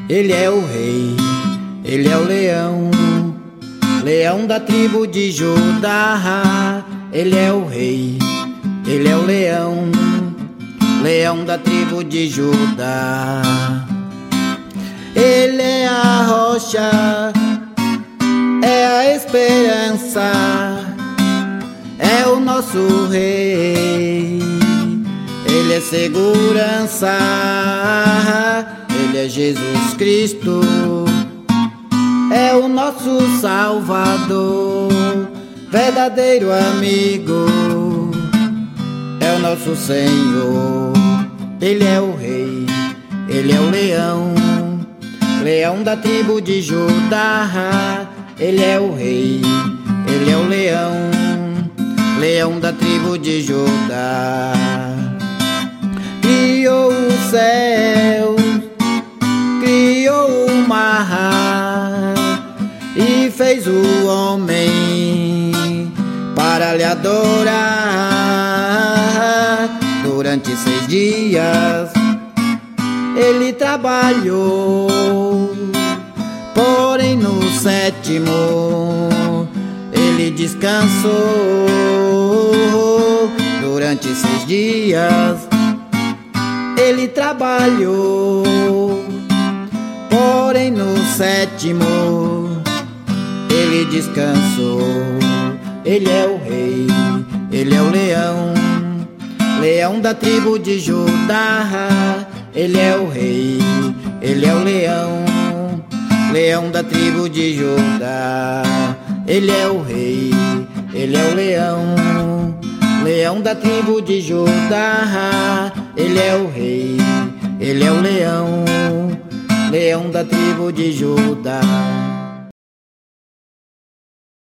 Ele é o rei, ele é o leão, leão da tribo de Judá. Ele é o rei, ele é o leão, leão da tribo de Judá. Ele é a rocha, é a esperança, é o nosso rei. Ele é segurança, ele é Jesus Cristo, é o nosso Salvador, verdadeiro amigo, é o nosso Senhor. Ele é o rei, ele é o leão, leão da tribo de Judá. Ele é o rei, ele é o leão, leão da tribo de Judá. Criou o céu, criou o mar e fez o homem para lhe adorar. Durante 6 dias ele trabalhou, porém no 7º ele descansou. Durante 6 dias ele trabalhou, porém no 7º ele descansou. Ele é o rei, ele é o leão, leão da tribo de Judá. Ele é o rei, ele é o leão, leão da tribo de Judá. Ele é o rei, ele é o leão, leão da tribo de Judá. Ele é o rei, ele é o leão, leão da tribo de Judá.